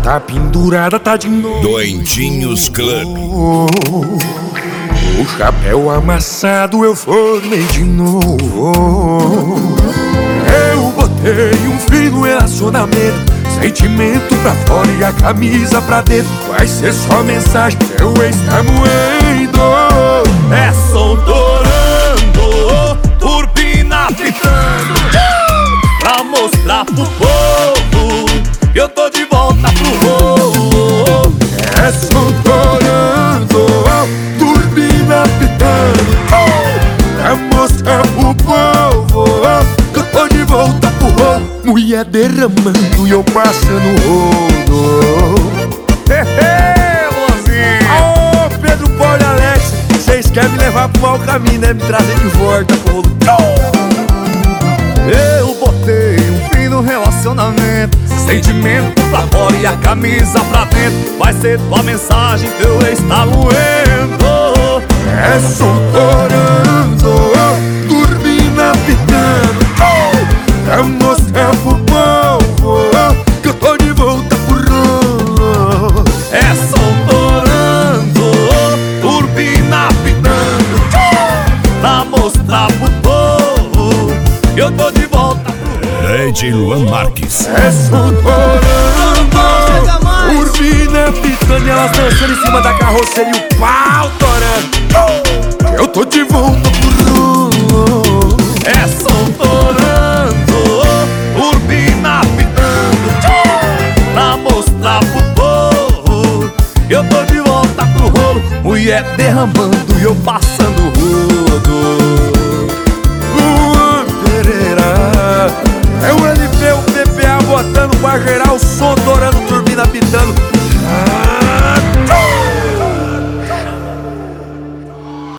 Tá pendurada, tá de novo. Doentinhos Club. O chapéu amassado eu formei de novo. Eu botei um fim no relacionamento, sentimento pra fora e a camisa pra dentro. Vai ser só mensagem, seu ex tá moendo. É som torando, turbina pitando, pra mostrar pro povo que eu tô de volta pro rolo. É som torando, turbina pitando, pra mostrar pro povo que eu tô de volta pro rolo. Mulher derramando e eu passando rolo. Ô, Pedro, Paulo e Alex, vocês querem me levar pro mau caminho, né? Me trazer de volta pro rolo. Eu botei um fim no relacionamento, sentimento pra fora e a camisa pra dentro. Vai ser tua mensagem, teu ex tá moendo. É som torando, turbina pitando, pra mostrar pro povo que eu tô de volta pro rolo. É som torando, turbina pitando, pra mostrar pro povo que eu tô de volta pro rolo. Ed Luan Marques. É som torando, turbina pitando e elas dançando em cima da carroceria e o pau torando. Eu tô de volta pro rolo. É som torando, turbina pitando, pra mostrar pro povo que eu tô de volta pro rolo. Mulher derramando e eu passando rodo. Luan Pereira, é o LP, o PPA botando pra gerar o